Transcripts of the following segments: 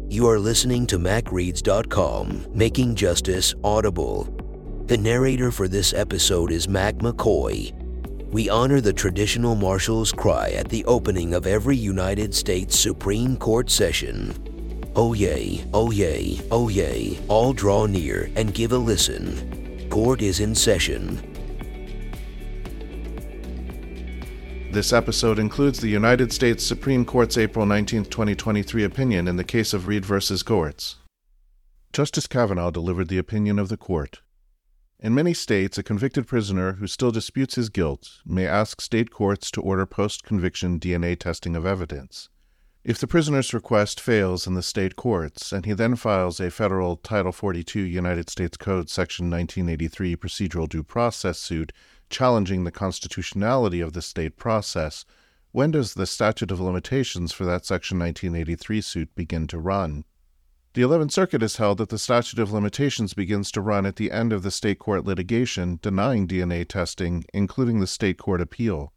You are listening to MacReads.com, making justice audible. The narrator for this episode is Mac McCoy. We honor the traditional marshal's cry at the opening of every United States Supreme Court session. Oyez, oyez, oyez, all draw near and give a listen. Court is in session. This episode includes the United States Supreme Court's April 19, 2023 opinion in the case of Reed v. Goertz. Justice Kavanaugh delivered the opinion of the court. In many states, a convicted prisoner who still disputes his guilt may ask state courts to order post-conviction DNA testing of evidence. If the prisoner's request fails in the state courts, and he then files a federal Title 42 United States Code Section 1983 procedural due process suit challenging the constitutionality of the state process, when does the statute of limitations for that Section 1983 suit begin to run? The 11th Circuit has held that the statute of limitations begins to run at the end of the state court litigation denying DNA testing, including the state court appeal.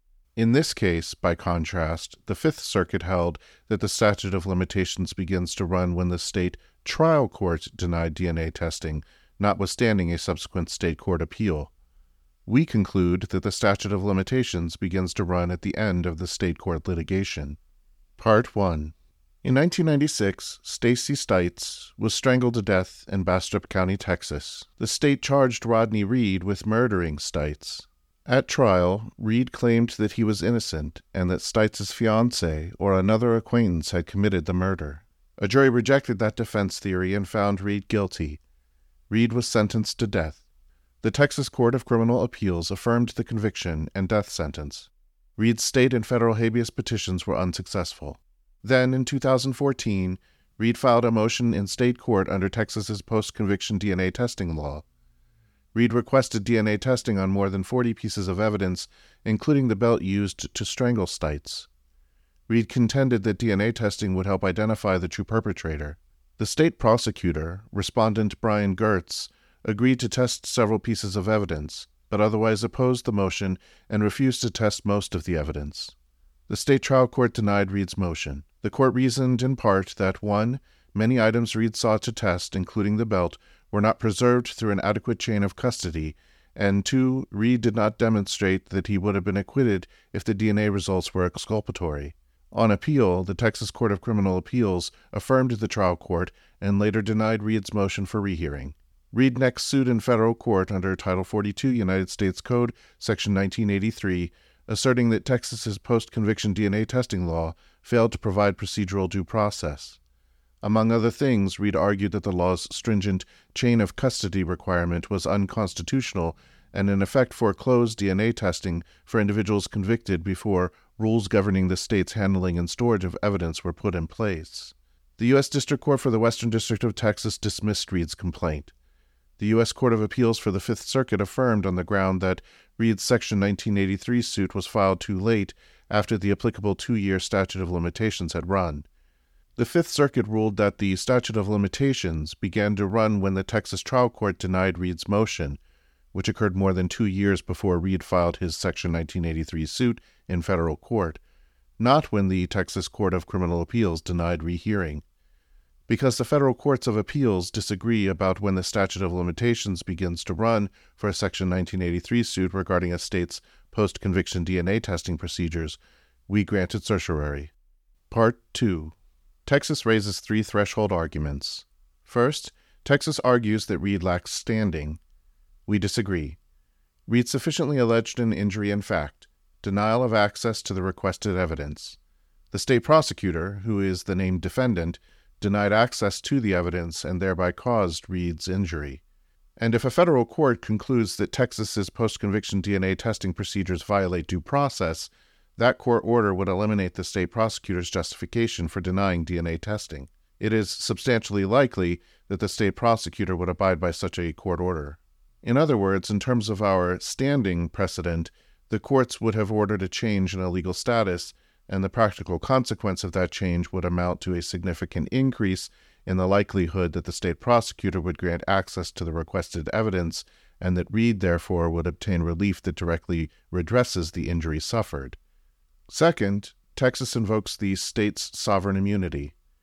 In this case, by contrast, the 5th Circuit held that the statute of limitations begins to run when the state trial court denied DNA testing, notwithstanding a subsequent state court appeal. We conclude that the statute of limitations begins to run at the end of the state court litigation. Part 1. In 1996, Stacey Stites was strangled to death in Bastrop County, Texas. The state charged Rodney Reed with murdering Stites. At trial, Reed claimed that he was innocent and that Stites' fiancée or another acquaintance had committed the murder. A jury rejected that defense theory and found Reed guilty. Reed was sentenced to death. The Texas Court of Criminal Appeals affirmed the conviction and death sentence. Reed's state and federal habeas petitions were unsuccessful. Then, in 2014, Reed filed a motion in state court under Texas's post-conviction DNA testing law. Reed requested DNA testing on more than 40 pieces of evidence, including the belt used to strangle Stites. Reed contended that DNA testing would help identify the true perpetrator. The state prosecutor, Respondent Brian Gertz, agreed to test several pieces of evidence, but otherwise opposed the motion and refused to test most of the evidence. The state trial court denied Reed's motion. The court reasoned in part that 1. Many items Reed sought to test, including the belt, were not preserved through an adequate chain of custody, and 2. Reed did not demonstrate that he would have been acquitted if the DNA results were exculpatory. On appeal, the Texas Court of Criminal Appeals affirmed the trial court and later denied Reed's motion for rehearing. Reed next sued in federal court under Title 42 United States Code, Section 1983, asserting that Texas's post-conviction DNA testing law failed to provide procedural due process. Among other things, Reed argued that the law's stringent chain of custody requirement was unconstitutional and in effect foreclosed DNA testing for individuals convicted before rules governing the state's handling and storage of evidence were put in place. The U.S. District Court for the Western District of Texas dismissed Reed's complaint. The U.S. Court of Appeals for the 5th Circuit affirmed on the ground that Reed's Section 1983 suit was filed too late after the applicable 2-year statute of limitations had run. The 5th Circuit ruled that the statute of limitations began to run when the Texas trial court denied Reed's motion, which occurred more than 2 years before Reed filed his Section 1983 suit in federal court, not when the Texas Court of Criminal Appeals denied rehearing. Because the federal courts of appeals disagree about when the statute of limitations begins to run for a Section 1983 suit regarding a state's post-conviction DNA testing procedures, we granted certiorari. Part 2. Texas raises 3 threshold arguments. First, Texas argues that Reed lacks standing. We disagree. Reed sufficiently alleged an injury in fact, denial of access to the requested evidence. The state prosecutor, who is the named defendant, denied access to the evidence and thereby caused Reed's injury. And if a federal court concludes that Texas's post-conviction DNA testing procedures violate due process, that court order would eliminate the state prosecutor's justification for denying DNA testing. It is substantially likely that the state prosecutor would abide by such a court order. In other words, in terms of our standing precedent, the courts would have ordered a change in a legal status, and the practical consequence of that change would amount to a significant increase in the likelihood that the state prosecutor would grant access to the requested evidence, and that Reed, therefore, would obtain relief that directly redresses the injury suffered. Second, Texas invokes the state's sovereign immunity.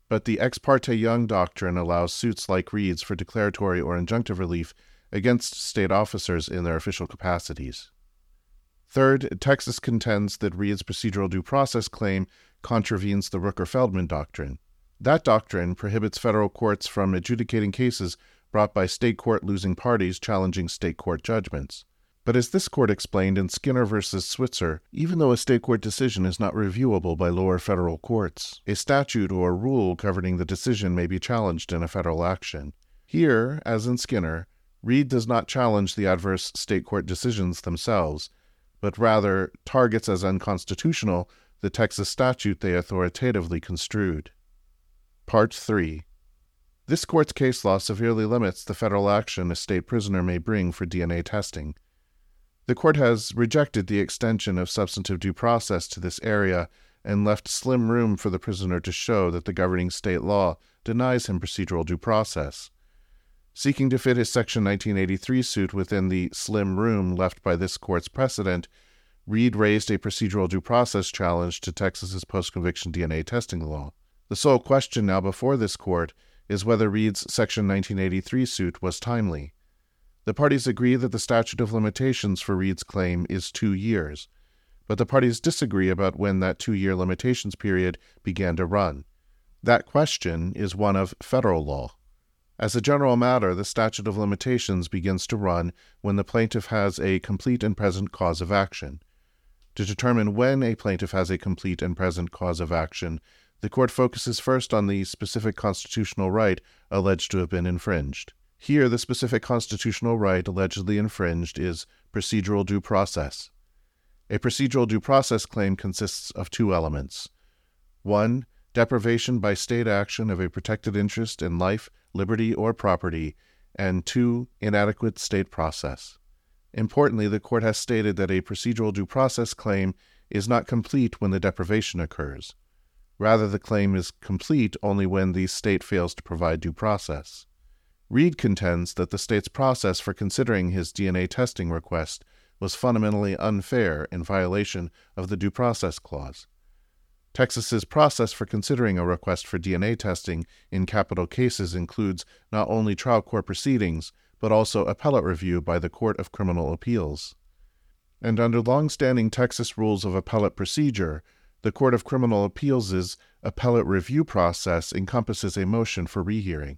but the Ex parte Young doctrine allows suits like Reed's for declaratory or injunctive relief against state officers in their official capacities. Third, Texas contends that Reed's procedural due process claim contravenes the Rooker-Feldman doctrine. That doctrine prohibits federal courts from adjudicating cases brought by state court losing parties challenging state court judgments. But as this court explained in Skinner v. Switzer, even though a state court decision is not reviewable by lower federal courts, a statute or rule governing the decision may be challenged in a federal action. Here, as in Skinner, Reed does not challenge the adverse state court decisions themselves, but rather targets as unconstitutional the Texas statute they authoritatively construed. Part 3. This court's case law severely limits the federal action a state prisoner may bring for DNA testing. The court has rejected the extension of substantive due process to this area and left slim room for the prisoner to show that the governing state law denies him procedural due process. Seeking to fit his Section 1983 suit within the slim room left by this court's precedent, Reed raised a procedural due process challenge to Texas's post-conviction DNA testing law. The sole question now before this court is whether Reed's Section 1983 suit was timely. The parties agree that the statute of limitations for Reed's claim is 2 years, but the parties disagree about when that 2-year limitations period began to run. That question is one of federal law. As a general matter, the statute of limitations begins to run when the plaintiff has a complete and present cause of action. To determine when a plaintiff has a complete and present cause of action, the court focuses first on the specific constitutional right alleged to have been infringed. Here, the specific constitutional right allegedly infringed is procedural due process. A procedural due process claim consists of 2 elements. 1. Deprivation by state action of a protected interest in life, liberty, or property, and 2. Inadequate state process. Importantly, the court has stated that a procedural due process claim is not complete when the deprivation occurs. Rather, the claim is complete only when the state fails to provide due process. Reed contends that the state's process for considering his DNA testing request was fundamentally unfair in violation of the Due Process Clause. Texas's process for considering a request for DNA testing in capital cases includes not only trial court proceedings, but also appellate review by the Court of Criminal Appeals. And under long-standing Texas rules of appellate procedure, the Court of Criminal Appeals' appellate review process encompasses a motion for rehearing.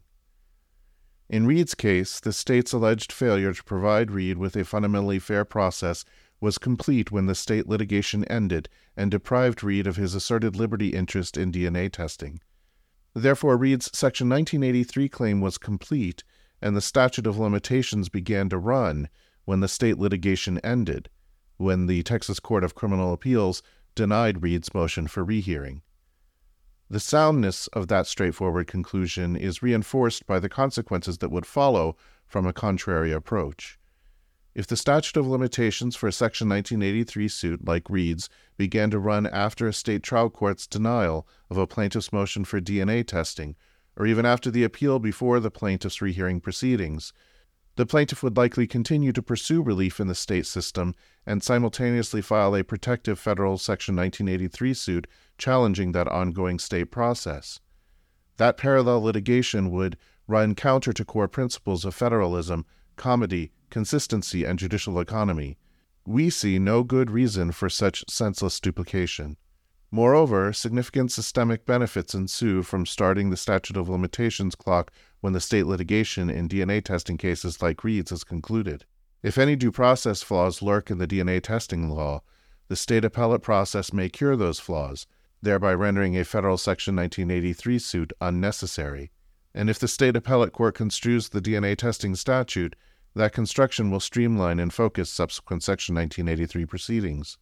In Reed's case, the state's alleged failure to provide Reed with a fundamentally fair process was complete when the state litigation ended and deprived Reed of his asserted liberty interest in DNA testing. Therefore, Reed's Section 1983 claim was complete, and the statute of limitations began to run when the state litigation ended, when the Texas Court of Criminal Appeals denied Reed's motion for rehearing. The soundness of that straightforward conclusion is reinforced by the consequences that would follow from a contrary approach. If the statute of limitations for a Section 1983 suit like Reed's began to run after a state trial court's denial of a plaintiff's motion for DNA testing, or even after the appeal before the plaintiff's rehearing proceedings, the plaintiff would likely continue to pursue relief in the state system and simultaneously file a protective federal Section 1983 suit challenging that ongoing state process. That parallel litigation would run counter to core principles of federalism, comity, consistency, and judicial economy. We see no good reason for such senseless duplication. Moreover, significant systemic benefits ensue from starting the statute of limitations clock when the state litigation in DNA testing cases like Reed's is concluded. If any due process flaws lurk in the DNA testing law, the state appellate process may cure those flaws, thereby rendering a federal Section 1983 suit unnecessary. And if the state appellate court construes the DNA testing statute, that construction will streamline and focus subsequent Section 1983 proceedings.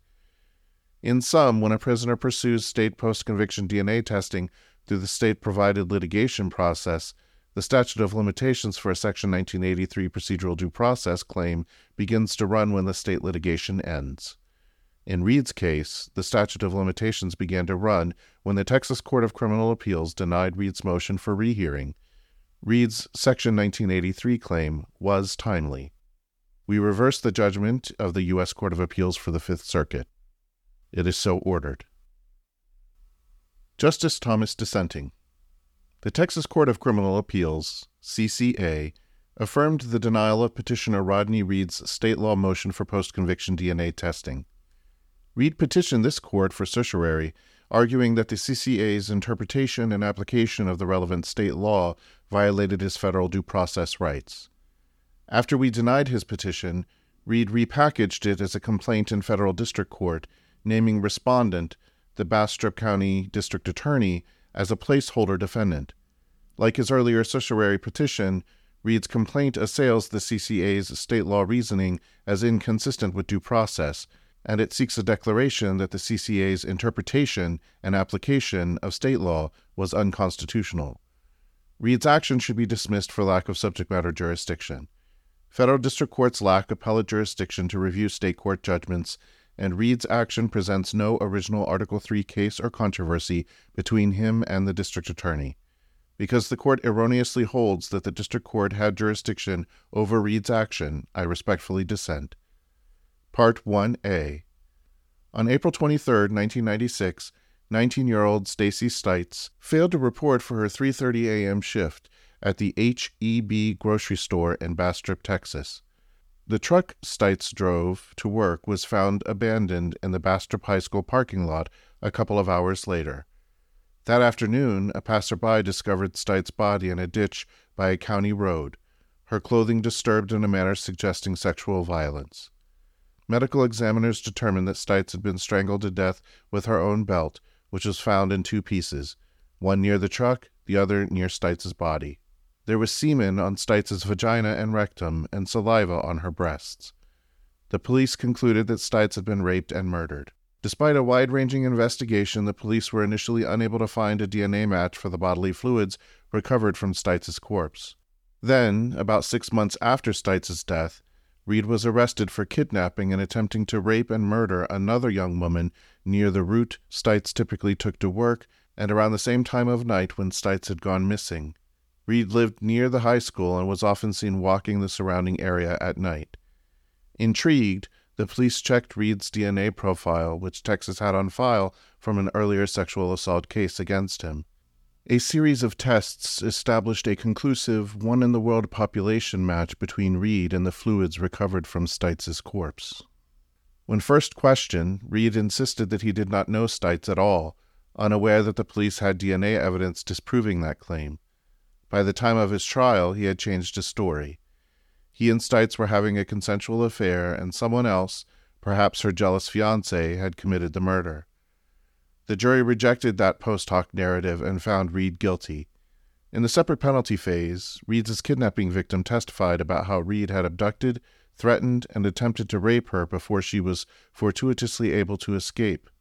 In sum, when a prisoner pursues state post-conviction DNA testing through the state-provided litigation process, the statute of limitations for a Section 1983 procedural due process claim begins to run when the state litigation ends. In Reed's case, the statute of limitations began to run when the Texas Court of Criminal Appeals denied Reed's motion for rehearing. Reed's Section 1983 claim was timely. We reverse the judgment of the U.S. Court of Appeals for the Fifth Circuit. It is so ordered. Justice Thomas dissenting. The Texas Court of Criminal Appeals, CCA, affirmed the denial of petitioner Rodney Reed's state law motion for post-conviction DNA testing. Reed petitioned this court for certiorari, arguing that the CCA's interpretation and application of the relevant state law violated his federal due process rights. After we denied his petition, Reed repackaged it as a complaint in federal district court, naming respondent, the Bastrop County District Attorney, as a placeholder defendant. Like his earlier certiorari petition, Reed's complaint assails the CCA's state law reasoning as inconsistent with due process, and it seeks a declaration that the CCA's interpretation and application of state law was unconstitutional. Reed's action should be dismissed for lack of subject matter jurisdiction. Federal district courts lack appellate jurisdiction to review state court judgments, and Reed's action presents no original Article III case or controversy between him and the district attorney. Because the court erroneously holds that the district court had jurisdiction over Reed's action, I respectfully dissent. Part 1A. On April 23, 1996, 19-year-old Stacy Stites failed to report for her 3:30 a.m. shift at the H-E-B grocery store in Bastrop, Texas. The truck Stites drove to work was found abandoned in the Bastrop High School parking lot a couple of hours later. That afternoon, a passerby discovered Stites' body in a ditch by a county road, her clothing disturbed in a manner suggesting sexual violence. Medical examiners determined that Stites had been strangled to death with her own belt, which was found in two pieces, one near the truck, the other near Stites' body. There was semen on Stites' vagina and rectum and saliva on her breasts. The police concluded that Stites had been raped and murdered. Despite a wide-ranging investigation, the police were initially unable to find a DNA match for the bodily fluids recovered from Stites' corpse. Then, about 6 months after Stites' death, Reed was arrested for kidnapping and attempting to rape and murder another young woman near the route Stites typically took to work and around the same time of night when Stites had gone missing. Reed lived near the high school and was often seen walking the surrounding area at night. Intrigued, the police checked Reed's DNA profile, which Texas had on file from an earlier sexual assault case against him. A series of tests established a conclusive one-in-the-world population match between Reed and the fluids recovered from Stites' corpse. When first questioned, Reed insisted that he did not know Stites at all, unaware that the police had DNA evidence disproving that claim. By the time of his trial, he had changed his story. He and Stites were having a consensual affair, and someone else, perhaps her jealous fiancé, had committed the murder. The jury rejected that post hoc narrative and found Reed guilty. In the separate penalty phase, Reed's kidnapping victim testified about how Reed had abducted, threatened, and attempted to rape her before she was fortuitously able to escape.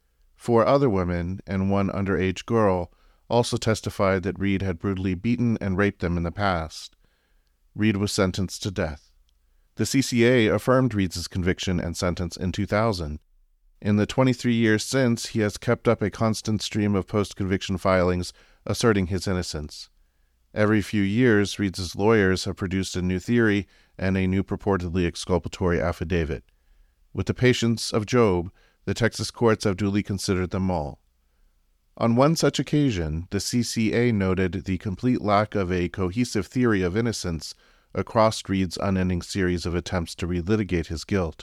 4 other women, and one underage girl, also testified that Reed had brutally beaten and raped them in the past. Reed was sentenced to death. The CCA affirmed Reed's conviction and sentence in 2000. In the 23 years since, he has kept up a constant stream of post-conviction filings asserting his innocence. Every few years, Reed's lawyers have produced a new theory and a new purportedly exculpatory affidavit. With the patience of Job, the Texas courts have duly considered them all. On one such occasion, the CCA noted the complete lack of a cohesive theory of innocence across Reed's unending series of attempts to relitigate his guilt.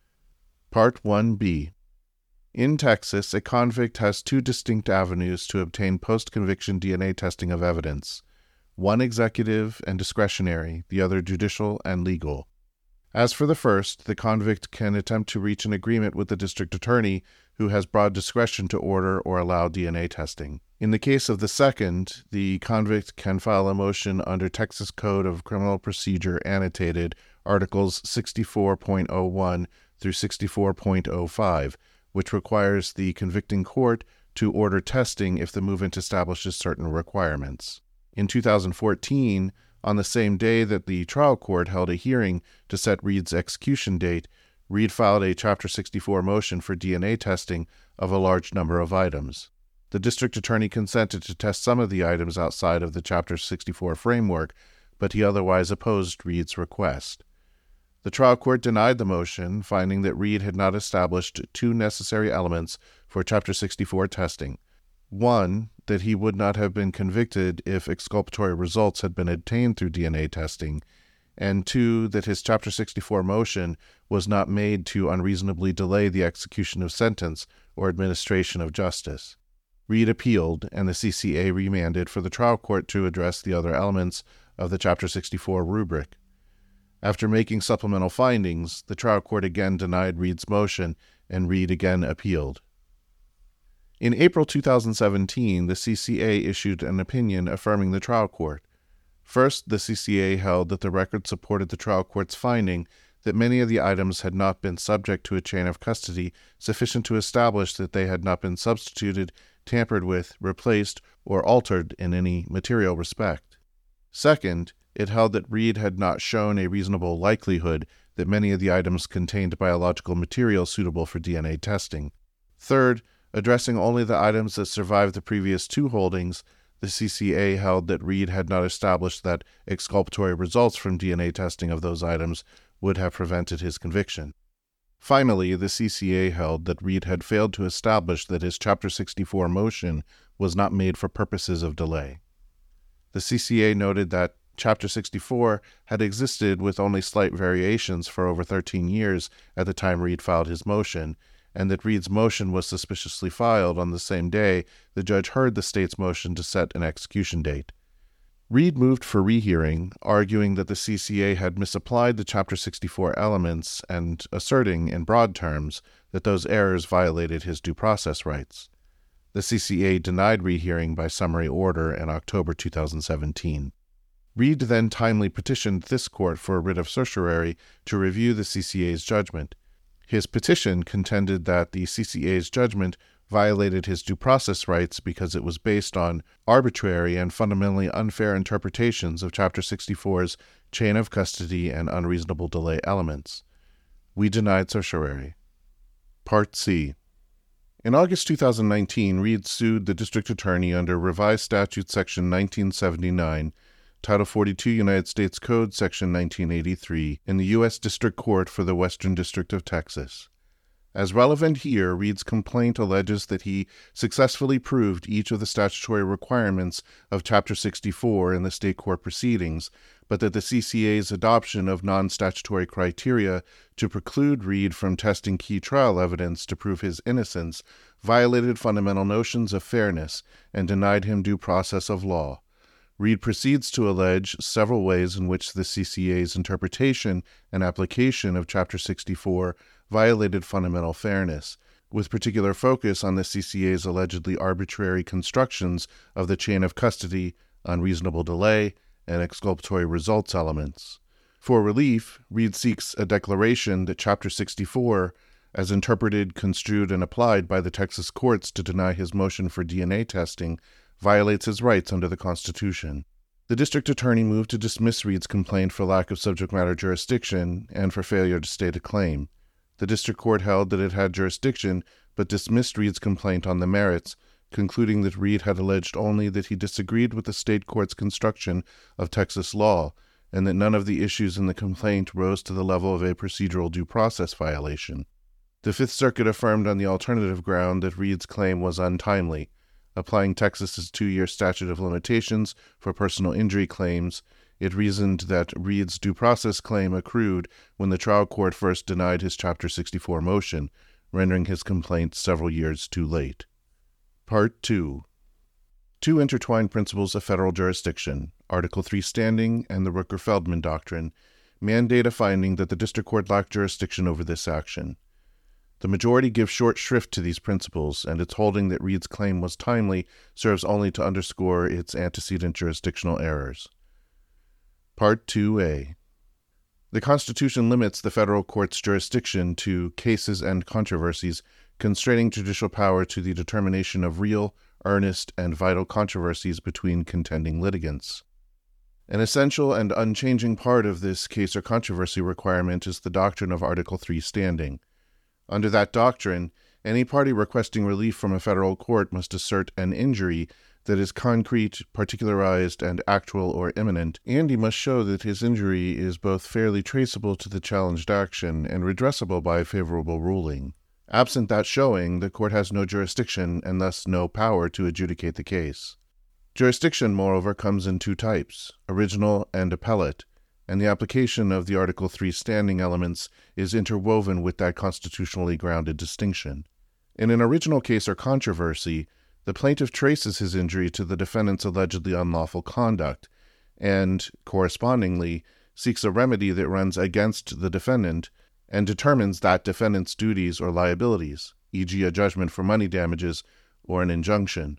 Part 1B. In Texas, a convict has 2 distinct avenues to obtain post-conviction DNA testing of evidence, one executive and discretionary, the other judicial and legal. As for the first, the convict can attempt to reach an agreement with the district attorney, who has broad discretion to order or allow DNA testing. In the case of the second, the convict can file a motion under Texas Code of Criminal Procedure annotated Articles 64.01 through 64.05, which requires the convicting court to order testing if the movement establishes certain requirements. In 2014, on the same day that the trial court held a hearing to set Reed's execution date, Reed filed a Chapter 64 motion for DNA testing of a large number of items. The district attorney consented to test some of the items outside of the Chapter 64 framework, but he otherwise opposed Reed's request. The trial court denied the motion, finding that Reed had not established 2 necessary elements for Chapter 64 testing. 1, that he would not have been convicted if exculpatory results had been obtained through DNA testing, and 2, that his Chapter 64 motion was not made to unreasonably delay the execution of sentence or administration of justice. Reed appealed, and the CCA remanded for the trial court to address the other elements of the Chapter 64 rubric. After making supplemental findings, the trial court again denied Reed's motion, and Reed again appealed. In April 2017, the CCA issued an opinion affirming the trial court. First, the CCA held that the record supported the trial court's finding that many of the items had not been subject to a chain of custody sufficient to establish that they had not been substituted, tampered with, replaced, or altered in any material respect. Second, it held that Reed had not shown a reasonable likelihood that many of the items contained biological material suitable for DNA testing. Third, addressing only the items that survived the previous 2 holdings, the CCA held that Reed had not established that exculpatory results from DNA testing of those items would have prevented his conviction. Finally, the CCA held that Reed had failed to establish that his Chapter 64 motion was not made for purposes of delay. The CCA noted that Chapter 64 had existed with only slight variations for over 13 years at the time Reed filed his motion, and that Reed's motion was suspiciously filed on the same day the judge heard the state's motion to set an execution date. Reed moved for rehearing, arguing that the CCA had misapplied the Chapter 64 elements and asserting, in broad terms, that those errors violated his due process rights. The CCA denied rehearing by summary order in October 2017. Reed then timely petitioned this court for a writ of certiorari to review the CCA's judgment. His petition contended that the CCA's judgment violated his due process rights because it was based on arbitrary and fundamentally unfair interpretations of Chapter 64's chain of custody and unreasonable delay elements. We denied certiorari. Part C. In August 2019, Reed sued the district attorney under Revised Statute Section 1979, Title 42 United States Code Section 1983, in the U.S. District Court for the Western District of Texas. As relevant here, Reed's complaint alleges that he successfully proved each of the statutory requirements of Chapter 64 in the state court proceedings, but that the CCA's adoption of non-statutory criteria to preclude Reed from testing key trial evidence to prove his innocence violated fundamental notions of fairness and denied him due process of law. Reed proceeds to allege several ways in which the CCA's interpretation and application of Chapter 64 violated fundamental fairness, with particular focus on the CCA's allegedly arbitrary constructions of the chain of custody, unreasonable delay, and exculpatory results elements. For relief, Reed seeks a declaration that Chapter 64, as interpreted, construed, and applied by the Texas courts to deny his motion for DNA testing, violates his rights under the Constitution. The district attorney moved to dismiss Reed's complaint for lack of subject matter jurisdiction and for failure to state a claim. The district court held that it had jurisdiction, but dismissed Reed's complaint on the merits, concluding that Reed had alleged only that he disagreed with the state court's construction of Texas law, and that none of the issues in the complaint rose to the level of a procedural due process violation. The Fifth Circuit affirmed on the alternative ground that Reed's claim was untimely. Applying Texas's 2-year statute of limitations for personal injury claims, it reasoned that Reed's due process claim accrued when the trial court first denied his Chapter 64 motion, rendering his complaint several years too late. Part 2. Two intertwined principles of federal jurisdiction, Article 3 standing and the Rooker-Feldman doctrine, mandate a finding that the district court lacked jurisdiction over this action. The majority gives short shrift to these principles, and its holding that Reed's claim was timely serves only to underscore its antecedent jurisdictional errors. Part 2A. The Constitution limits the federal court's jurisdiction to cases and controversies constraining judicial power to the determination of real, earnest, and vital controversies between contending litigants. An essential and unchanging part of this case or controversy requirement is the doctrine of Article 3 standing. Under that doctrine, any party requesting relief from a federal court must assert an injury that is concrete, particularized, and actual or imminent, and he must show that his injury is both fairly traceable to the challenged action and redressable by a favorable ruling. Absent that showing, the court has no jurisdiction and thus no power to adjudicate the case. Jurisdiction, moreover, comes in two types, original and appellate, and the application of the Article 3 standing elements is interwoven with that constitutionally grounded distinction. In an original case or controversy, the plaintiff traces his injury to the defendant's allegedly unlawful conduct, and, correspondingly, seeks a remedy that runs against the defendant and determines that defendant's duties or liabilities, e.g. a judgment for money damages or an injunction.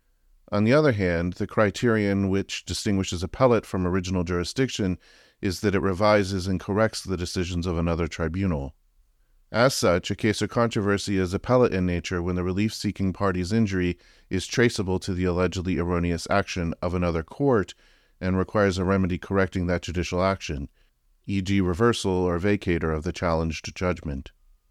On the other hand, the criterion which distinguishes appellate from original jurisdiction is that it revises and corrects the decisions of another tribunal. As such, a case or controversy is appellate in nature when the relief-seeking party's injury is traceable to the allegedly erroneous action of another court and requires a remedy correcting that judicial action, e.g. reversal or vacator of the challenged judgment.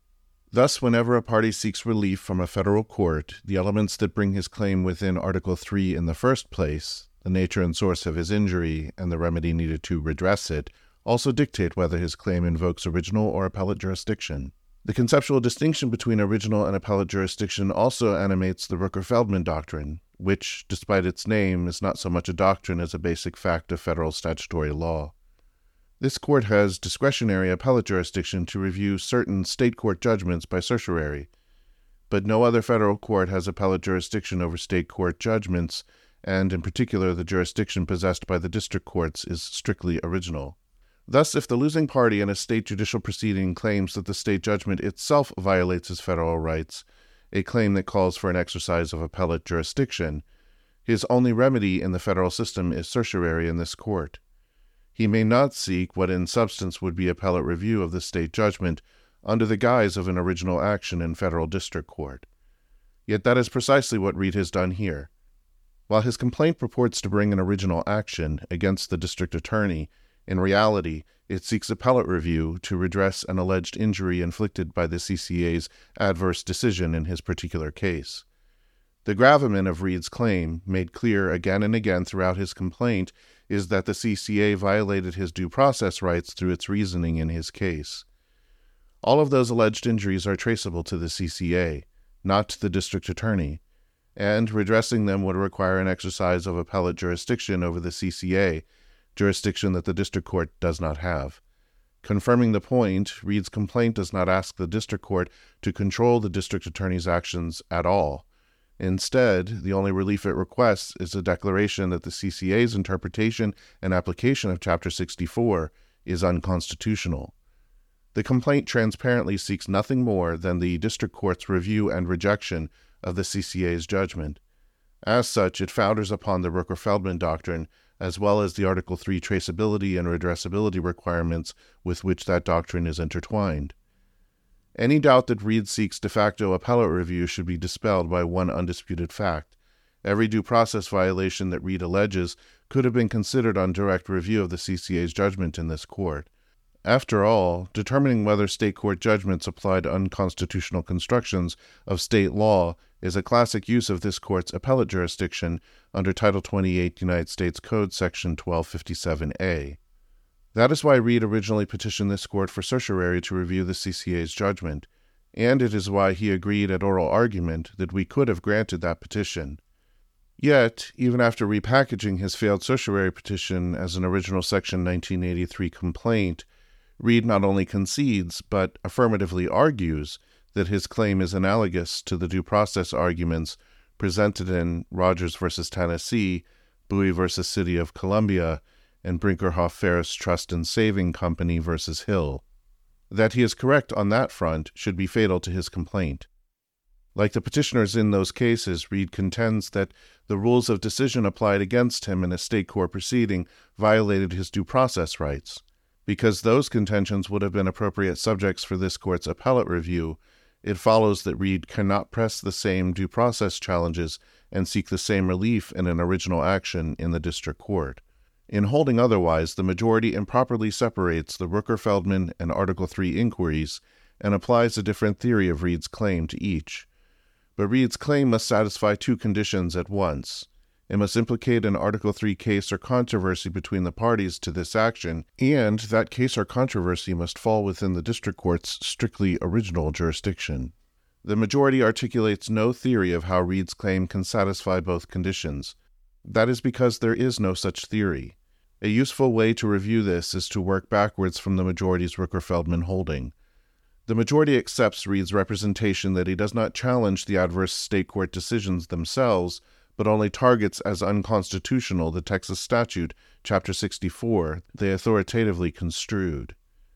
Thus, whenever a party seeks relief from a federal court, the elements that bring his claim within Article 3 in the first place, the nature and source of his injury, and the remedy needed to redress it, also dictate whether his claim invokes original or appellate jurisdiction. The conceptual distinction between original and appellate jurisdiction also animates the Rooker-Feldman doctrine, which, despite its name, is not so much a doctrine as a basic fact of federal statutory law. This court has discretionary appellate jurisdiction to review certain state court judgments by certiorari, but no other federal court has appellate jurisdiction over state court judgments, and in particular the jurisdiction possessed by the district courts is strictly original. Thus, if the losing party in a state judicial proceeding claims that the state judgment itself violates his federal rights, a claim that calls for an exercise of appellate jurisdiction, his only remedy in the federal system is certiorari in this court. He may not seek what in substance would be appellate review of the state judgment under the guise of an original action in federal district court. Yet that is precisely what Reed has done here. While his complaint purports to bring an original action against the district attorney, in reality, it seeks appellate review to redress an alleged injury inflicted by the CCA's adverse decision in his particular case. The gravamen of Reed's claim, made clear again and again throughout his complaint, is that the CCA violated his due process rights through its reasoning in his case. All of those alleged injuries are traceable to the CCA, not to the district attorney, and redressing them would require an exercise of appellate jurisdiction over the CCA, jurisdiction that the district court does not have. Confirming the point, Reed's complaint does not ask the district court to control the district attorney's actions at all. Instead, the only relief it requests is a declaration that the CCA's interpretation and application of Chapter 64 is unconstitutional. The complaint transparently seeks nothing more than the district court's review and rejection of the CCA's judgment. As such, it founders upon the Rooker-Feldman doctrine, as well as the Article 3 traceability and redressability requirements with which that doctrine is intertwined. Any doubt that Reed seeks de facto appellate review should be dispelled by one undisputed fact. Every due process violation that Reed alleges could have been considered on direct review of the CCA's judgment in this court. After all, determining whether state court judgments applied unconstitutional constructions of state law is a classic use of this court's appellate jurisdiction under Title 28 United States Code Section 1257A. That is why Reed originally petitioned this court for certiorari to review the CCA's judgment, and it is why he agreed at oral argument that we could have granted that petition. Yet, even after repackaging his failed certiorari petition as an original Section 1983 complaint, Reed not only concedes, but affirmatively argues that his claim is analogous to the due process arguments presented in Rogers v. Tennessee, Bowie v. City of Columbia, and Brinkerhoff Ferris Trust and Saving Company v. Hill. That he is correct on that front should be fatal to his complaint. Like the petitioners in those cases, Reed contends that the rules of decision applied against him in a state court proceeding violated his due process rights. Because those contentions would have been appropriate subjects for this court's appellate review, it follows that Reed cannot press the same due process challenges and seek the same relief in an original action in the district court. In holding otherwise, the majority improperly separates the Rooker-Feldman and Article 3 inquiries and applies a different theory of Reed's claim to each. But Reed's claim must satisfy two conditions at once. It must implicate an Article 3 case or controversy between the parties to this action, and that case or controversy must fall within the district court's strictly original jurisdiction. The majority articulates no theory of how Reed's claim can satisfy both conditions. That is because there is no such theory. A useful way to review this is to work backwards from the majority's Rooker-Feldman holding. The majority accepts Reed's representation that he does not challenge the adverse state court decisions themselves, but only targets as unconstitutional the Texas statute, Chapter 64, they authoritatively construed.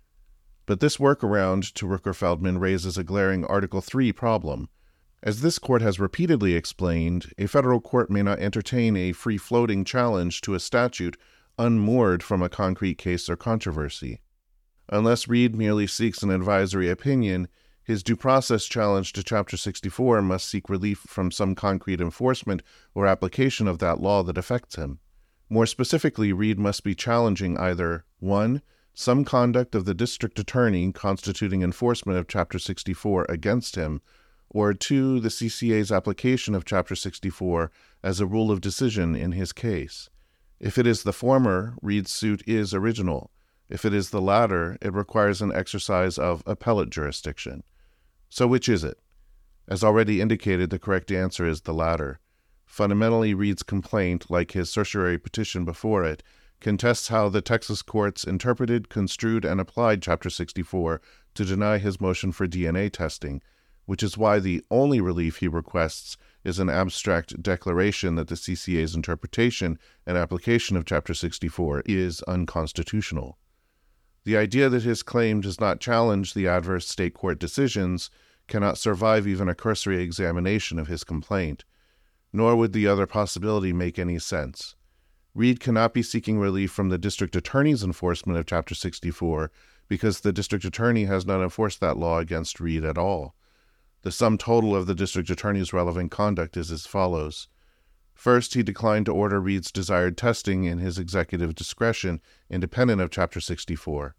But this workaround to Rooker-Feldman raises a glaring Article 3 problem. As this court has repeatedly explained, a federal court may not entertain a free-floating challenge to a statute unmoored from a concrete case or controversy. Unless Reed merely seeks an advisory opinion, his due process challenge to Chapter 64 must seek relief from some concrete enforcement or application of that law that affects him. More specifically, Reed must be challenging either 1. Some conduct of the district attorney constituting enforcement of Chapter 64 against him, or 2. The CCA's application of Chapter 64 as a rule of decision in his case. If it is the former, Reed's suit is original. If it is the latter, it requires an exercise of appellate jurisdiction. So which is it? As already indicated, the correct answer is the latter. Fundamentally, Reed's complaint, like his certiorari petition before it, contests how the Texas courts interpreted, construed, and applied Chapter 64 to deny his motion for DNA testing, which is why the only relief he requests is an abstract declaration that the CCA's interpretation and application of Chapter 64 is unconstitutional. The idea that his claim does not challenge the adverse state court decisions cannot survive even a cursory examination of his complaint, nor would the other possibility make any sense. Reed cannot be seeking relief from the district attorney's enforcement of Chapter 64 because the district attorney has not enforced that law against Reed at all. The sum total of the district attorney's relevant conduct is as follows. First, he declined to order Reed's desired testing in his executive discretion, independent of Chapter 64.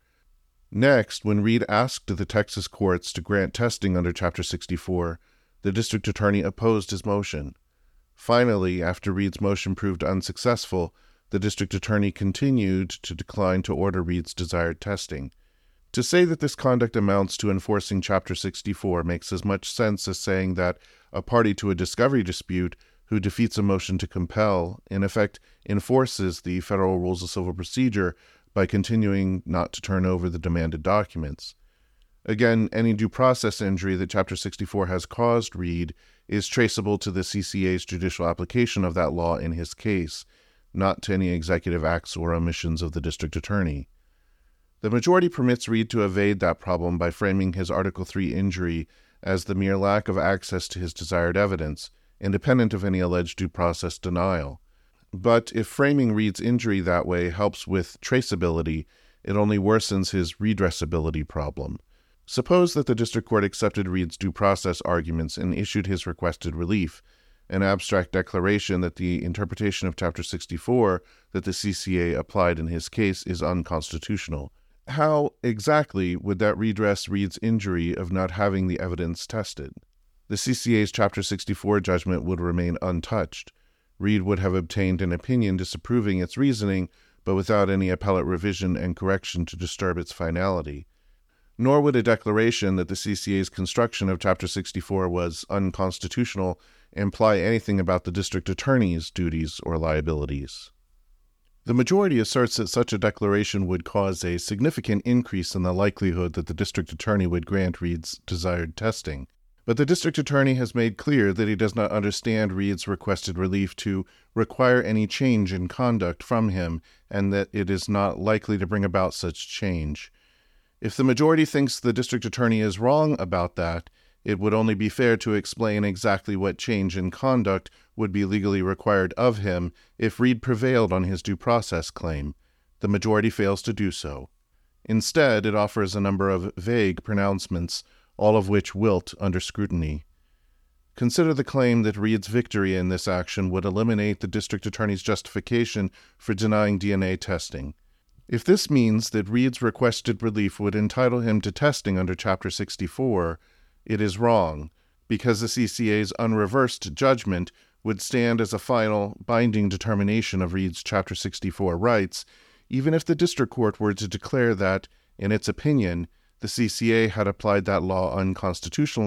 Next, when Reed asked the Texas courts to grant testing under Chapter 64, the district attorney opposed his motion. Finally, after Reed's motion proved unsuccessful, the district attorney continued to decline to order Reed's desired testing. To say that this conduct amounts to enforcing Chapter 64 makes as much sense as saying that a party to a discovery dispute who defeats a motion to compel, in effect, enforces the Federal Rules of Civil Procedure by continuing not to turn over the demanded documents. Again, any due process injury that Chapter 64 has caused Reed is traceable to the CCA's judicial application of that law in his case, not to any executive acts or omissions of the district attorney. The majority permits Reed to evade that problem by framing his Article 3 injury as the mere lack of access to his desired evidence, independent of any alleged due process denial. But if framing Reed's injury that way helps with traceability, it only worsens his redressability problem. Suppose that the district court accepted Reed's due process arguments and issued his requested relief, an abstract declaration that the interpretation of Chapter 64 that the CCA applied in his case is unconstitutional. How exactly would that redress Reed's injury of not having the evidence tested? The CCA's Chapter 64 judgment would remain untouched. Reed would have obtained an opinion disapproving its reasoning, but without any appellate revision and correction to disturb its finality. Nor would a declaration that the CCA's construction of Chapter 64 was unconstitutional imply anything about the district attorney's duties or liabilities. The majority asserts that such a declaration would cause a significant increase in the likelihood that the district attorney would grant Reed's desired testing. But the district attorney has made clear that he does not understand Reed's requested relief to require any change in conduct from him, and that it is not likely to bring about such change. If the majority thinks the district attorney is wrong about that, it would only be fair to explain exactly what change in conduct would be legally required of him if Reed prevailed on his due process claim. The majority fails to do so. Instead, it offers a number of vague pronouncements, all of which wilt under scrutiny. Consider the claim that Reed's victory in this action would eliminate the district attorney's justification for denying DNA testing. If this means that Reed's requested relief would entitle him to testing under Chapter 64, it is wrong, because the CCA's unreversed judgment would stand as a final, binding determination of Reed's Chapter 64 rights, even if the district court were to declare that, in its opinion, the CCA had applied that law unconstitutionally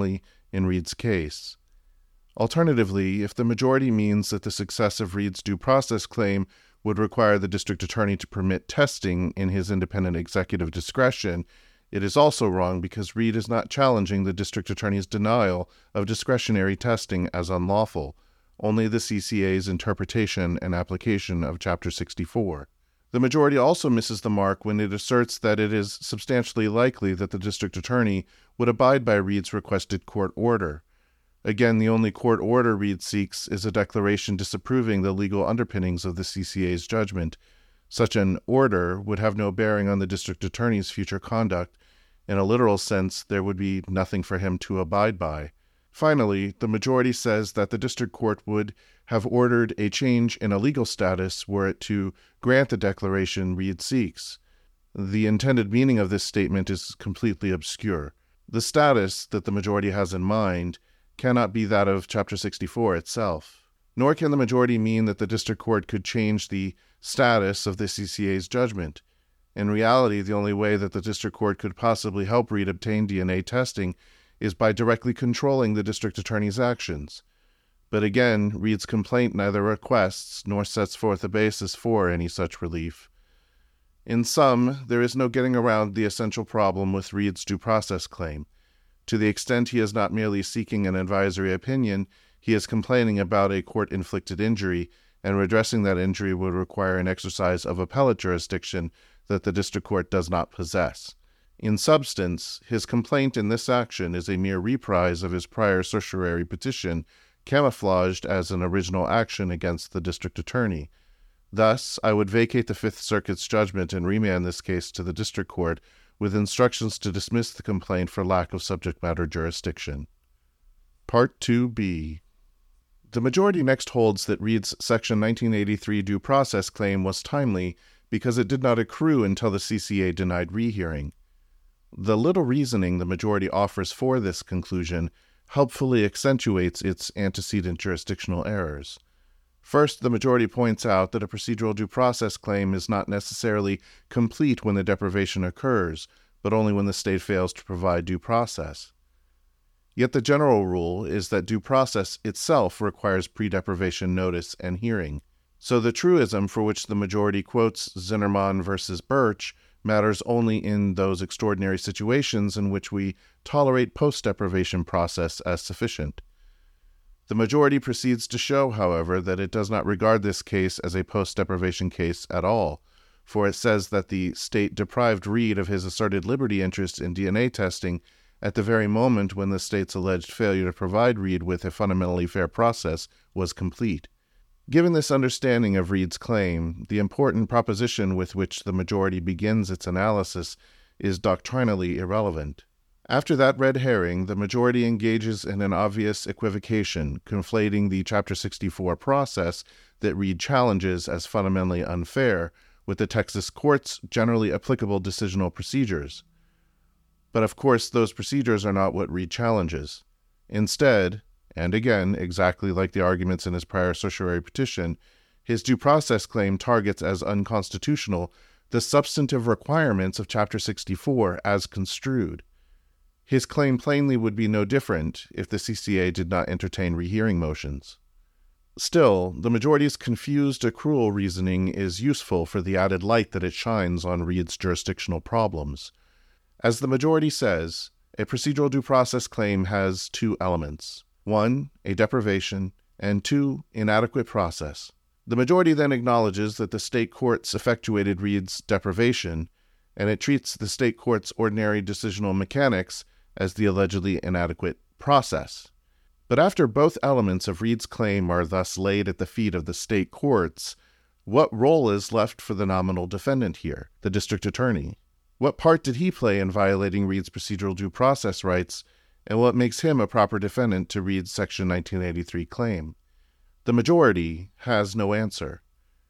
in Reed's case. Alternatively, if the majority means that the success of Reed's due process claim would require the district attorney to permit testing in his independent executive discretion, it is also wrong because Reed is not challenging the district attorney's denial of discretionary testing as unlawful, only the CCA's interpretation and application of Chapter 64. The majority also misses the mark when it asserts that it is substantially likely that the district attorney would abide by Reed's requested court order. Again, the only court order Reed seeks is a declaration disapproving the legal underpinnings of the CCA's judgment. Such an order would have no bearing on the district attorney's future conduct. In a literal sense, there would be nothing for him to abide by. Finally, the majority says that the district court would have ordered a change in a legal status were it to grant the declaration Reed seeks. The intended meaning of this statement is completely obscure. The status that the majority has in mind cannot be that of Chapter 64 itself. Nor can the majority mean that the district court could change the status of the CCA's judgment. In reality, the only way that the district court could possibly help Reed obtain DNA testing is by directly controlling the district attorney's actions. But again, Reed's complaint neither requests nor sets forth a basis for any such relief. In sum, there is no getting around the essential problem with Reed's due process claim. To the extent he is not merely seeking an advisory opinion, he is complaining about a court-inflicted injury, and redressing that injury would require an exercise of appellate jurisdiction that the district court does not possess. In substance, his complaint in this action is a mere reprise of his prior certiorari petition, camouflaged as an original action against the district attorney. Thus, I would vacate the Fifth Circuit's judgment and remand this case to the district court with instructions to dismiss the complaint for lack of subject matter jurisdiction. Part 2b. The majority next holds that Reed's Section 1983 due process claim was timely because it did not accrue until the CCA denied rehearing. The little reasoning the majority offers for this conclusion helpfully accentuates its antecedent jurisdictional errors. First, the majority points out that a procedural due process claim is not necessarily complete when the deprivation occurs, but only when the state fails to provide due process. Yet the general rule is that due process itself requires pre-deprivation notice and hearing. So the truism for which the majority quotes Zinnerman versus Birch matters only in those extraordinary situations in which we tolerate post-deprivation process as sufficient. The majority proceeds to show, however, that it does not regard this case as a post-deprivation case at all, for it says that the state deprived Reed of his asserted liberty interest in DNA testing at the very moment when the state's alleged failure to provide Reed with a fundamentally fair process was complete. Given this understanding of Reed's claim, the important proposition with which the majority begins its analysis is doctrinally irrelevant. After that red herring, the majority engages in an obvious equivocation, conflating the Chapter 64 process that Reed challenges as fundamentally unfair with the Texas court's generally applicable decisional procedures. But of course, those procedures are not what Reed challenges. Instead, and again, exactly like the arguments in his prior certiorari petition, his due process claim targets as unconstitutional the substantive requirements of Chapter 64 as construed. His claim plainly would be no different if the CCA did not entertain rehearing motions. Still, the majority's confused accrual reasoning is useful for the added light that it shines on Reed's jurisdictional problems. As the majority says, a procedural due process claim has two elements: 1, a deprivation, and 2, inadequate process. The majority then acknowledges that the state courts effectuated Reed's deprivation, and it treats the state court's ordinary decisional mechanics as the allegedly inadequate process. But after both elements of Reed's claim are thus laid at the feet of the state courts, what role is left for the nominal defendant here, the district attorney? What part did he play in violating Reed's procedural due process rights, and what makes him a proper defendant to Reed's Section 1983 claim? The majority has no answer.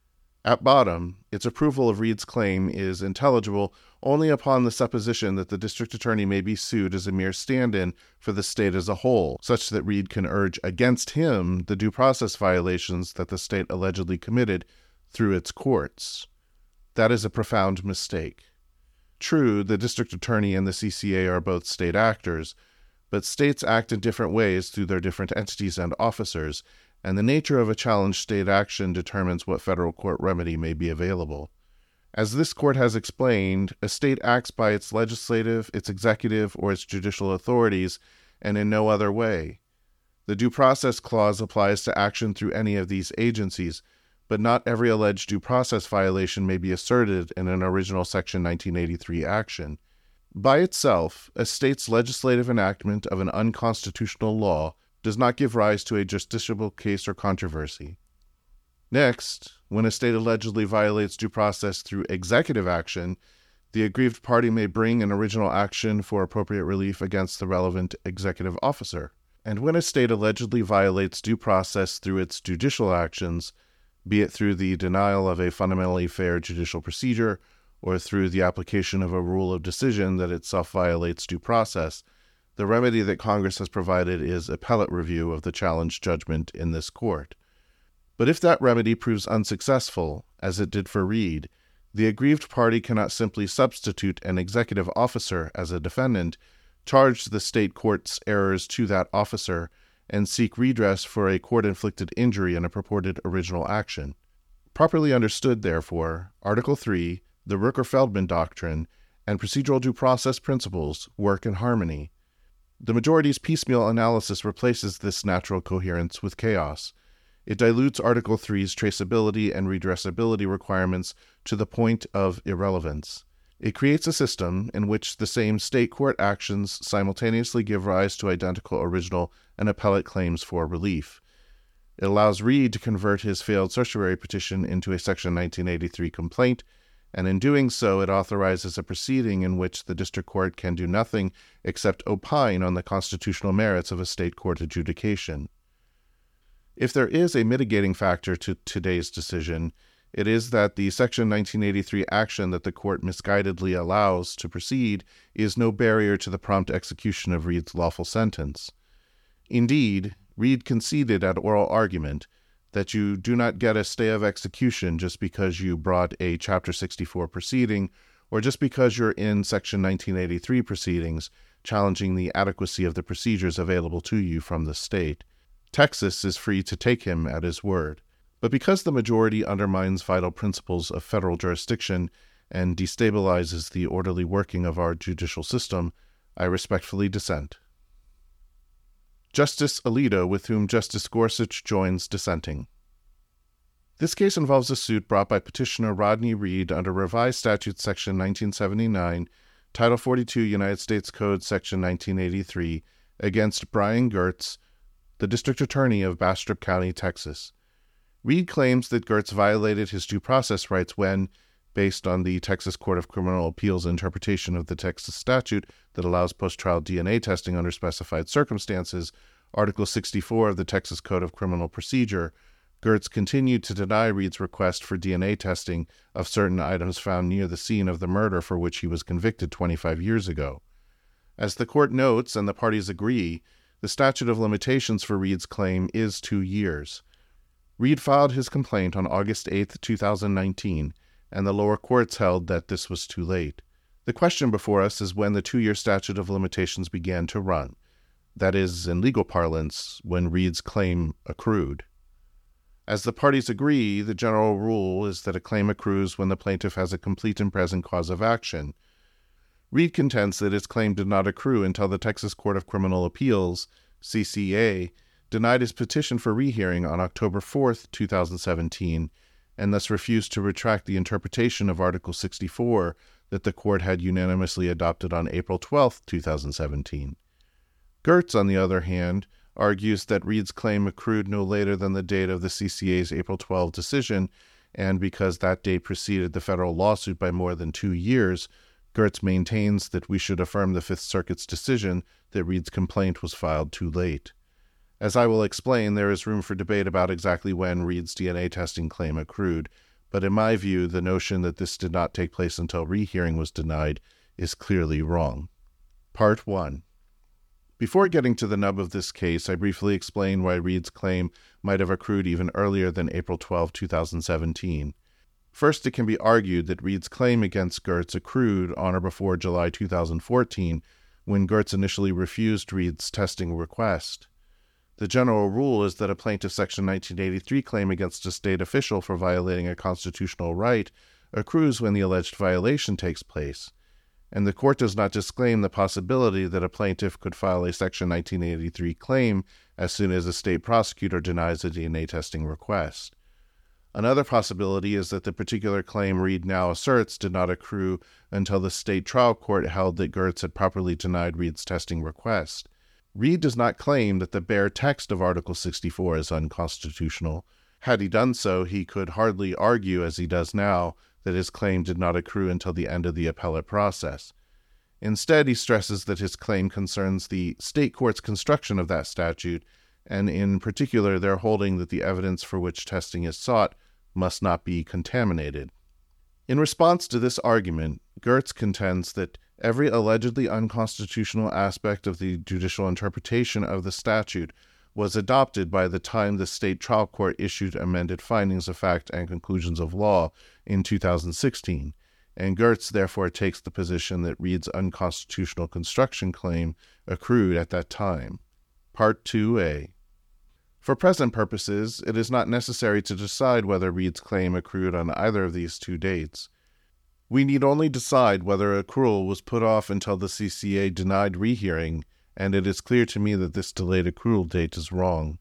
At bottom, its approval of Reed's claim is intelligible only upon the supposition that the district attorney may be sued as a mere stand-in for the state as a whole, such that Reed can urge against him the due process violations that the state allegedly committed through its courts. That is a profound mistake. True, the district attorney and the CCA are both state actors, but states act in different ways through their different entities and officers, and the nature of a challenged state action determines what federal court remedy may be available. As this court has explained, a state acts by its legislative, its executive, or its judicial authorities, and in no other way. The Due Process Clause applies to action through any of these agencies, but not every alleged due process violation may be asserted in an original Section 1983 action. By itself, a state's legislative enactment of an unconstitutional law does not give rise to a justiciable case or controversy. Next, when a state allegedly violates due process through executive action, the aggrieved party may bring an original action for appropriate relief against the relevant executive officer. And when a state allegedly violates due process through its judicial actions, be it through the denial of a fundamentally fair judicial procedure or through the application of a rule of decision that itself violates due process, the remedy that Congress has provided is appellate review of the challenged judgment in this court. But if that remedy proves unsuccessful, as it did for Reed, the aggrieved party cannot simply substitute an executive officer as a defendant, charge the state court's errors to that officer, and seek redress for a court-inflicted injury in a purported original action. Properly understood, therefore, Article 3, the Rooker-Feldman Doctrine, and procedural due process principles work in harmony. The majority's piecemeal analysis replaces this natural coherence with chaos. It dilutes Article 3's traceability and redressability requirements to the point of irrelevance. It creates a system in which the same state court actions simultaneously give rise to identical original and appellate claims for relief. It allows Reed to convert his failed certiorari petition into a Section 1983 complaint, and in doing so it authorizes a proceeding in which the district court can do nothing except opine on the constitutional merits of a state court adjudication. If there is a mitigating factor to today's decision, it is that the Section 1983 action that the court misguidedly allows to proceed is no barrier to the prompt execution of Reed's lawful sentence. Indeed, Reed conceded at oral argument that you do not get a stay of execution just because you brought a Chapter 64 proceeding or just because you're in Section 1983 proceedings challenging the adequacy of the procedures available to you from the state. Texas is free to take him at his word. But because the majority undermines vital principles of federal jurisdiction and destabilizes the orderly working of our judicial system, I respectfully dissent. Justice Alito, with whom Justice Gorsuch joins dissenting. This case involves a suit brought by petitioner Rodney Reed under Revised Statute Section 1979, Title 42 United States Code Section 1983, against Brian Gertz, the District Attorney of Bastrop County, Texas. Reed claims that Gertz violated his due process rights when, based on the Texas Court of Criminal Appeals' interpretation of the Texas statute that allows post-trial DNA testing under specified circumstances, Article 64 of the Texas Code of Criminal Procedure, Gertz continued to deny Reed's request for DNA testing of certain items found near the scene of the murder for which he was convicted 25 years ago. As the court notes and the parties agree, the statute of limitations for Reed's claim is 2 years. Reed filed his complaint on August 8, 2019, and the lower courts held that this was too late. The question before us is when the 2-year statute of limitations began to run. That is, in legal parlance, when Reed's claim accrued. As the parties agree, the general rule is that a claim accrues when the plaintiff has a complete and present cause of action. Reed contends that his claim did not accrue until the Texas Court of Criminal Appeals, CCA, denied his petition for rehearing on October 4, 2017, and thus refused to retract the interpretation of Article 64 that the court had unanimously adopted on April 12, 2017. Gertz, on the other hand, argues that Reed's claim accrued no later than the date of the CCA's April 12 decision, and because that date preceded the federal lawsuit by more than 2 years, Gertz maintains that we should affirm the Fifth Circuit's decision that Reed's complaint was filed too late. As I will explain, there is room for debate about exactly when Reed's DNA testing claim accrued, but in my view, the notion that this did not take place until rehearing was denied is clearly wrong. Part 1. Before getting to the nub of this case, I briefly explain why Reed's claim might have accrued even earlier than April 12, 2017. First, it can be argued that Reed's claim against Gertz accrued on or before July 2014, when Gertz initially refused Reed's testing request. The general rule is that a plaintiff's Section 1983 claim against a state official for violating a constitutional right accrues when the alleged violation takes place, and the court does not disclaim the possibility that a plaintiff could file a Section 1983 claim as soon as a state prosecutor denies a DNA testing request. Another possibility is that the particular claim Reed now asserts did not accrue until the state trial court held that Gertz had properly denied Reed's testing request. Reed does not claim that the bare text of Article 64 is unconstitutional. Had he done so, he could hardly argue, as he does now, that his claim did not accrue until the end of the appellate process. Instead, he stresses that his claim concerns the state court's construction of that statute, and in particular their holding that the evidence for which testing is sought must not be contaminated. In response to this argument, Gertz contends that every allegedly unconstitutional aspect of the judicial interpretation of the statute was adopted by the time the state trial court issued amended findings of fact and conclusions of law in 2016, and Gertz therefore takes the position that Reed's unconstitutional construction claim accrued at that time. Part 2a. For present purposes, it is not necessary to decide whether Reed's claim accrued on either of these two dates. We need only decide whether accrual was put off until the CCA denied rehearing, and it is clear to me that this delayed accrual date is wrong.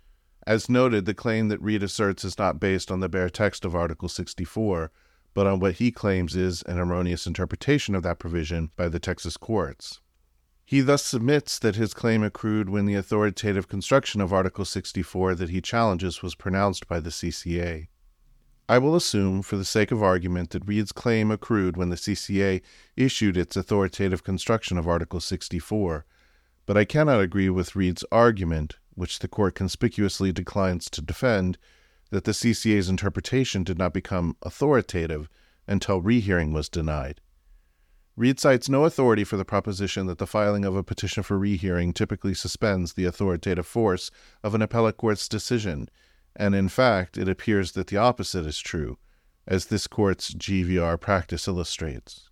As noted, the claim that Reed asserts is not based on the bare text of Article 64, but on what he claims is an erroneous interpretation of that provision by the Texas courts. He thus submits that his claim accrued when the authoritative construction of Article 64 that he challenges was pronounced by the CCA. I will assume, for the sake of argument, that Reed's claim accrued when the CCA issued its authoritative construction of Article 64, but I cannot agree with Reed's argument, which the court conspicuously declines to defend, that the CCA's interpretation did not become authoritative until rehearing was denied. Reed cites no authority for the proposition that the filing of a petition for rehearing typically suspends the authoritative force of an appellate court's decision, and in fact, it appears that the opposite is true, as this court's GVR practice illustrates.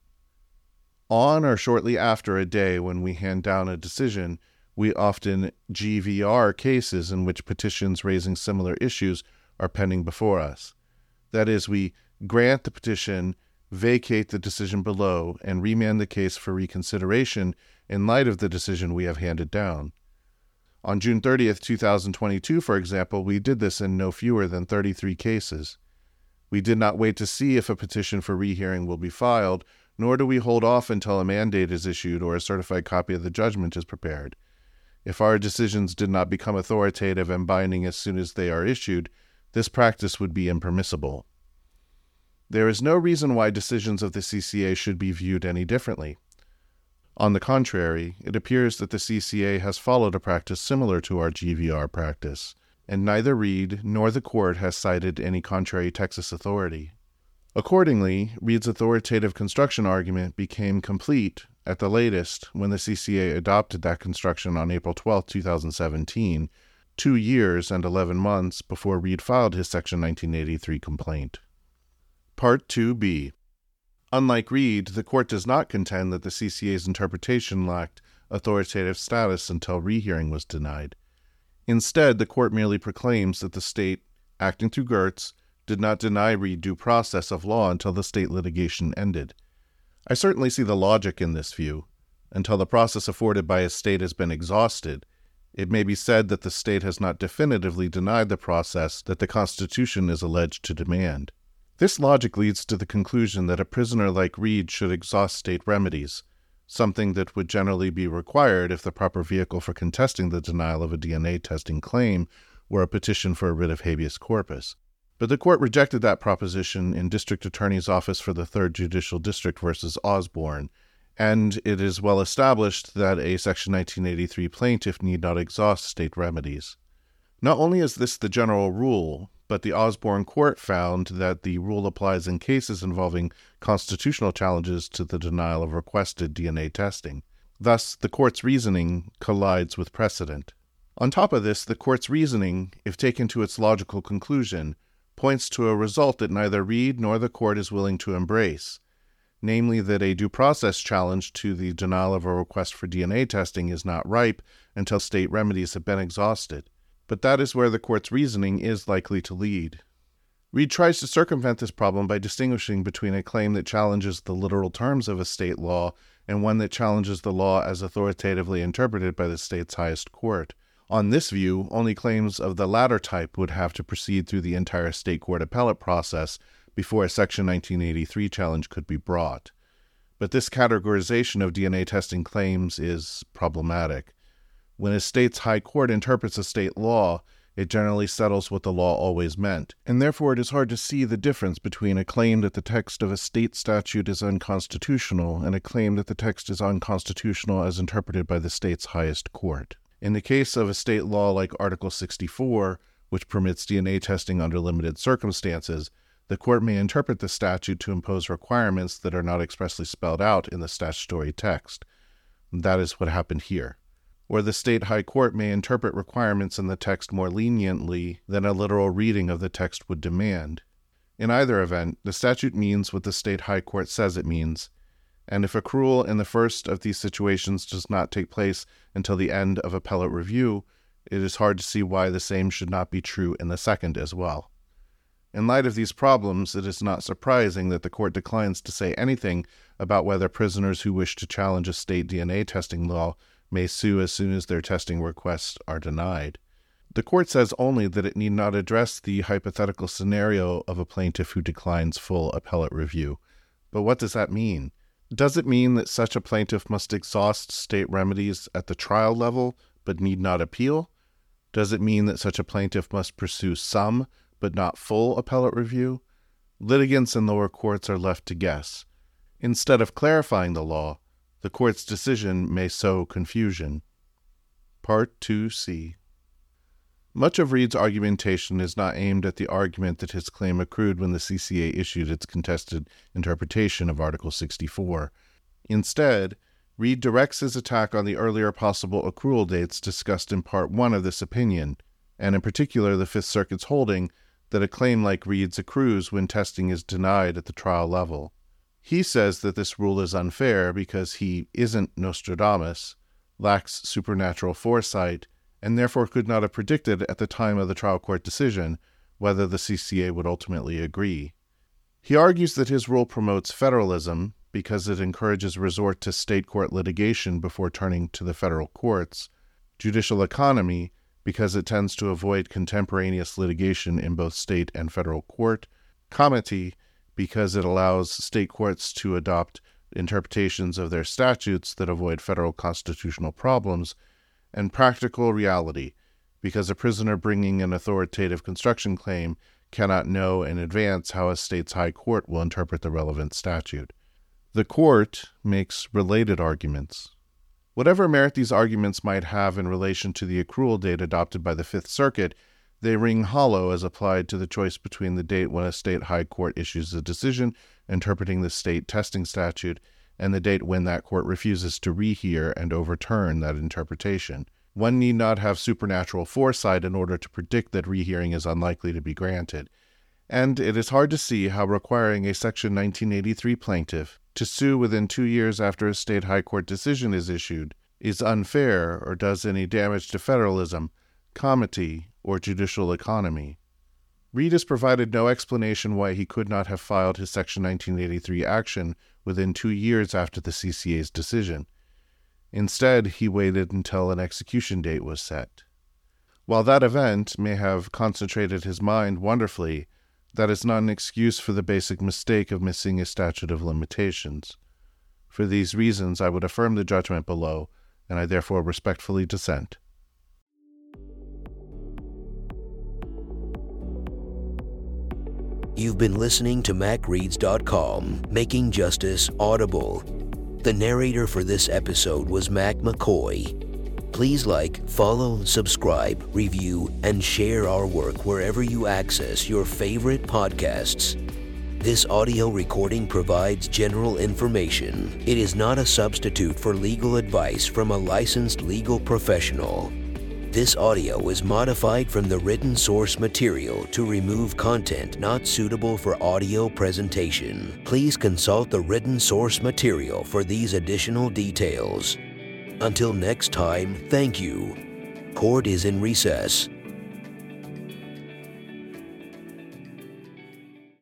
On or shortly after a day when we hand down a decision, we often GVR cases in which petitions raising similar issues are pending before us. That is, we grant the petition, vacate the decision below, and remand the case for reconsideration in light of the decision we have handed down. On June 30th, 2022, for example, we did this in no fewer than 33 cases. We did not wait to see if a petition for rehearing will be filed, nor do we hold off until a mandate is issued or a certified copy of the judgment is prepared. If our decisions did not become authoritative and binding as soon as they are issued, this practice would be impermissible. There is no reason why decisions of the CCA should be viewed any differently. On the contrary, it appears that the CCA has followed a practice similar to our GVR practice, and neither Reed nor the court has cited any contrary Texas authority. Accordingly, Reed's authoritative construction argument became complete at the latest when the CCA adopted that construction on April 12, 2017, 2 years and 11 months before Reed filed his Section 1983 complaint. Part 2b. Unlike Reed, the court does not contend that the CCA's interpretation lacked authoritative status until rehearing was denied. Instead, the court merely proclaims that the state, acting through Gertz, did not deny Reed due process of law until the state litigation ended. I certainly see the logic in this view. Until the process afforded by a state has been exhausted, it may be said that the state has not definitively denied the process that the Constitution is alleged to demand. This logic leads to the conclusion that a prisoner like Reed should exhaust state remedies, something that would generally be required if the proper vehicle for contesting the denial of a DNA testing claim were a petition for a writ of habeas corpus. But the court rejected that proposition in District Attorney's Office for the 3rd Judicial District v. Osborne, and it is well established that a Section 1983 plaintiff need not exhaust state remedies. Not only is this the general rule, but the Osborne court found that the rule applies in cases involving constitutional challenges to the denial of requested DNA testing. Thus, the court's reasoning collides with precedent. On top of this, the court's reasoning, if taken to its logical conclusion, points to a result that neither Reed nor the court is willing to embrace. namely that a due process challenge to the denial of a request for DNA testing is not ripe until state remedies have been exhausted. But that is where the court's reasoning is likely to lead. Reed tries to circumvent this problem by distinguishing between a claim that challenges the literal terms of a state law and one that challenges the law as authoritatively interpreted by the state's highest court. On this view, only claims of the latter type would have to proceed through the entire state court appellate process before a Section 1983 challenge could be brought. But this categorization of DNA testing claims is problematic. When a state's high court interprets a state law, it generally settles what the law always meant, and therefore it is hard to see the difference between a claim that the text of a state statute is unconstitutional and a claim that the text is unconstitutional as interpreted by the state's highest court. In the case of a state law like Article 64, which permits DNA testing under limited circumstances, the court may interpret the statute to impose requirements that are not expressly spelled out in the statutory text. That is what happened here. Or the state high court may interpret requirements in the text more leniently than a literal reading of the text would demand. In either event, the statute means what the state high court says it means, and if accrual in the first of these situations does not take place until the end of appellate review, it is hard to see why the same should not be true in the second as well. In light of these problems, it is not surprising that the court declines to say anything about whether prisoners who wish to challenge a state DNA testing law may sue as soon as their testing requests are denied. The court says only that it need not address the hypothetical scenario of a plaintiff who declines full appellate review. But what does that mean? Does it mean that such a plaintiff must exhaust state remedies at the trial level but need not appeal? Does it mean that such a plaintiff must pursue some but not full appellate review? Litigants in lower courts are left to guess. Instead of clarifying the law, the court's decision may sow confusion. Part 2C. Much of Reed's argumentation is not aimed at the argument that his claim accrued when the CCA issued its contested interpretation of Article 64. Instead, Reed directs his attack on the earlier possible accrual dates discussed in Part 1 of this opinion, and in particular the Fifth Circuit's holding that a claim like Reed's accrues when testing is denied at the trial level. He says that this rule is unfair because he isn't Nostradamus, lacks supernatural foresight, and therefore could not have predicted at the time of the trial court decision whether the CCA would ultimately agree. He argues that his rule promotes federalism because it encourages resort to state court litigation before turning to the federal courts, judicial economy because it tends to avoid contemporaneous litigation in both state and federal court, comity because it allows state courts to adopt interpretations of their statutes that avoid federal constitutional problems, and practical reality, because a prisoner bringing an authoritative construction claim cannot know in advance how a state's high court will interpret the relevant statute. The court makes related arguments. Whatever merit these arguments might have in relation to the accrual date adopted by the Fifth Circuit, they ring hollow as applied to the choice between the date when a state high court issues a decision interpreting the state testing statute and the date when that court refuses to rehear and overturn that interpretation. One need not have supernatural foresight in order to predict that rehearing is unlikely to be granted, and it is hard to see how requiring a Section 1983 plaintiff to sue within 2 years after a state high court decision is issued is unfair or does any damage to federalism, comity, or judicial economy. Reed has provided no explanation why he could not have filed his Section 1983 action within 2 years after the CCA's decision. Instead, he waited until an execution date was set. While that event may have concentrated his mind wonderfully, that is not an excuse for the basic mistake of missing a statute of limitations. For these reasons, I would affirm the judgment below, and I therefore respectfully dissent. You've been listening to MacReads.com, Making Justice Audible. The narrator for this episode was Mac McCoy. Please like, follow, subscribe, review, and share our work wherever you access your favorite podcasts. This audio recording provides general information. It is not a substitute for legal advice from a licensed legal professional. This audio is modified from the written source material to remove content not suitable for audio presentation. Please consult the written source material for these additional details. Until next time, thank you. Court is in recess.